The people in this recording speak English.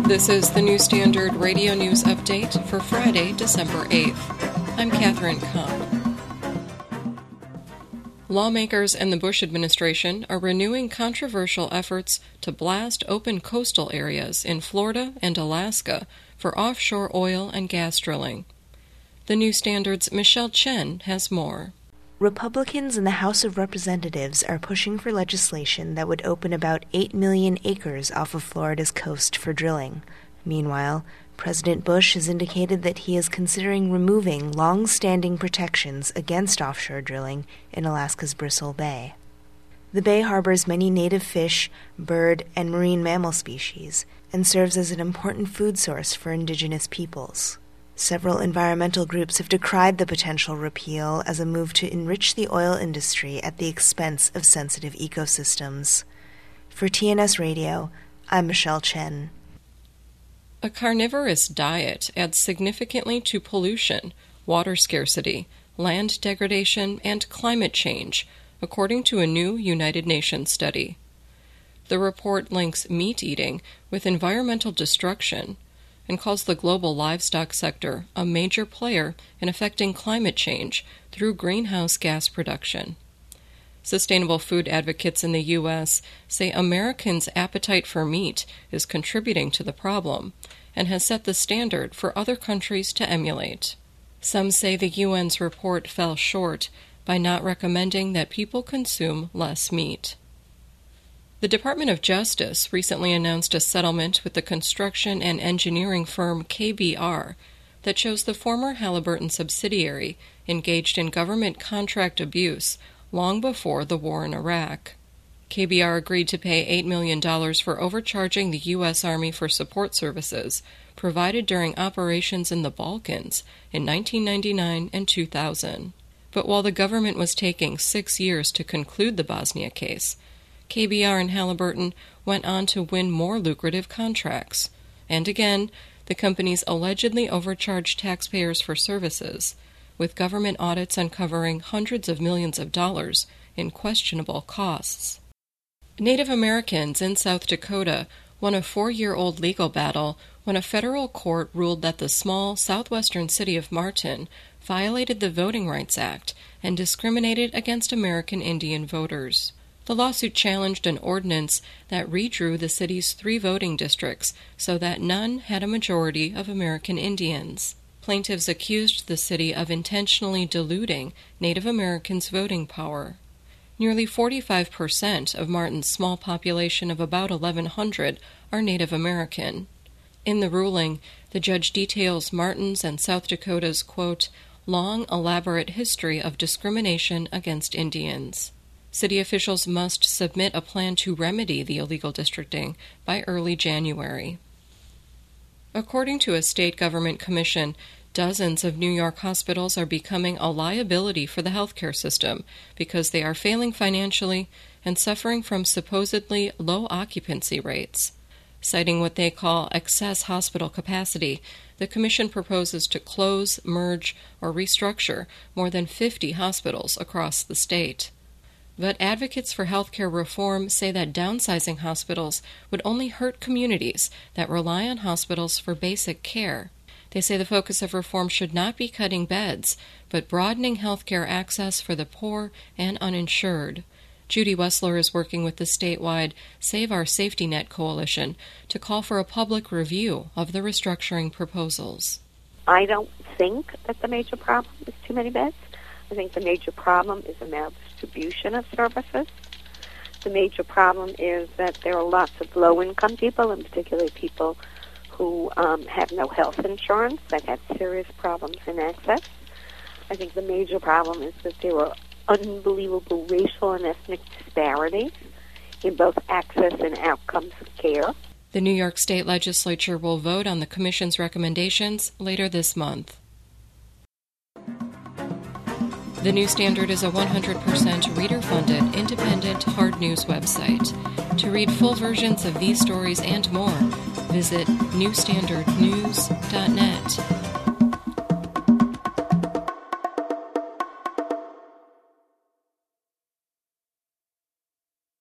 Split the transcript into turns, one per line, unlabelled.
This is the New Standard Radio News Update for Friday, December 8th. I'm Catherine Kahn. Lawmakers and the Bush administration are renewing controversial efforts to blast open coastal areas in Florida and Alaska for offshore oil and gas drilling. The New Standard's Michelle Chen has more.
Republicans in the House of Representatives are pushing for legislation that would open about 8 million acres off of Florida's coast for drilling. Meanwhile, President Bush has indicated that he is considering removing long-standing protections against offshore drilling in Alaska's Bristol Bay. The bay harbors many native fish, bird, and marine mammal species, and serves as an important food source for indigenous peoples. Several environmental groups have decried the potential repeal as a move to enrich the oil industry at the expense of sensitive ecosystems. For TNS Radio, I'm Michelle Chen.
A carnivorous diet adds significantly to pollution, water scarcity, land degradation, and climate change, according to a new United Nations study. The report links meat eating with environmental destruction and calls the global livestock sector a major player in affecting climate change through greenhouse gas production. Sustainable food advocates in the U.S. say Americans' appetite for meat is contributing to the problem and has set the standard for other countries to emulate. Some say the UN's report fell short by not recommending that people consume less meat. The Department of Justice recently announced a settlement with the construction and engineering firm KBR that shows the former Halliburton subsidiary engaged in government contract abuse long before the war in Iraq. KBR agreed to pay $8 million for overcharging the U.S. Army for support services provided during operations in the Balkans in 1999 and 2000. But while the government was taking 6 years to conclude the Bosnia case, KBR and Halliburton went on to win more lucrative contracts. And again, the companies allegedly overcharged taxpayers for services, with government audits uncovering hundreds of millions of dollars in questionable costs. Native Americans in South Dakota won a 4-year-old legal battle when a federal court ruled that the small southwestern city of Martin violated the Voting Rights Act and discriminated against American Indian voters. The lawsuit challenged an ordinance that redrew the city's 3 voting districts so that none had a majority of American Indians. Plaintiffs accused the city of intentionally diluting Native Americans' voting power. Nearly 45% of Martin's small population of about 1,100 are Native American. In the ruling, the judge details Martin's and South Dakota's, quote, long, elaborate history of discrimination against Indians. City officials must submit a plan to remedy the illegal districting by early January. According to a state government commission, dozens of New York hospitals are becoming a liability for the healthcare system because they are failing financially and suffering from supposedly low occupancy rates. Citing what they call excess hospital capacity, the commission proposes to close, merge, or restructure more than 50 hospitals across the state. But advocates for healthcare reform say that downsizing hospitals would only hurt communities that rely on hospitals for basic care. They say the focus of reform should not be cutting beds, but broadening healthcare access for the poor and uninsured. Judy Wessler is working with the statewide Save Our Safety Net Coalition to call for a public review of the restructuring proposals.
I don't think that the major problem is too many beds. I think the major problem is the maldistribution of services. The major problem is that there are lots of low-income people, and particularly people who have no health insurance, that have serious problems in access. I think the major problem is that there are unbelievable racial and ethnic disparities in both access and outcomes of care.
The New York State Legislature will vote on the Commission's recommendations later this month. The New Standard is a 100% reader-funded, independent, hard news website. To read full versions of these stories and more, visit newstandardnews.net.